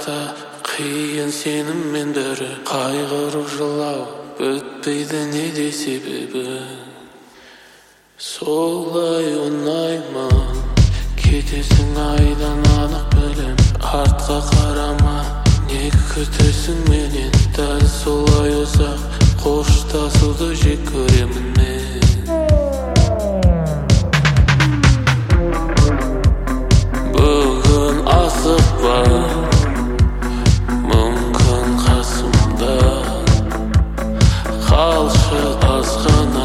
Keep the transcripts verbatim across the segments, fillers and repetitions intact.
аса қиын сеніммен бірі қайғырып жылау өтпейді неде себебі солай ұнайма кетесің айдан анық білем артқа қарама не күтесің менен дәл солай ұзақ қоштасуды жек көремін мен бүгін асықпа мүмкін қасымда қалшы азғана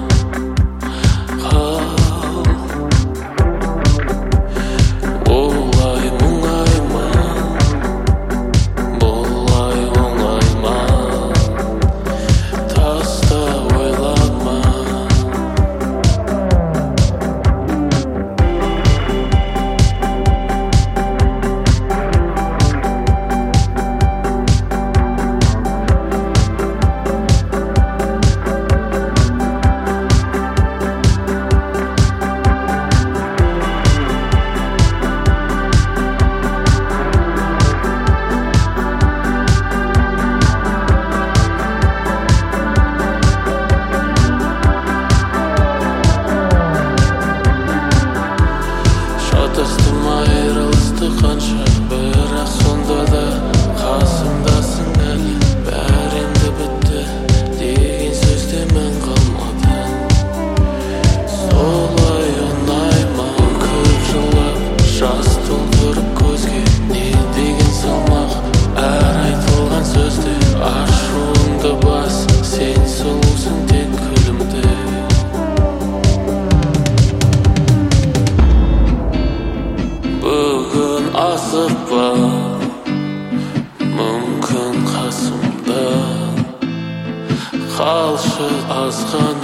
шатастым айырылысты қанша бірақ сонда да қасымдасың әлі бәрінде бітті деген сөзде мән қалмады солай ұнайма көп жылап жас толтырып көзге не деген салмақ әр айтылған сөзде ашуыңды бас сен сұлусың тек күлімде бүгін асықпа мүмкін қасымда қалшы азғана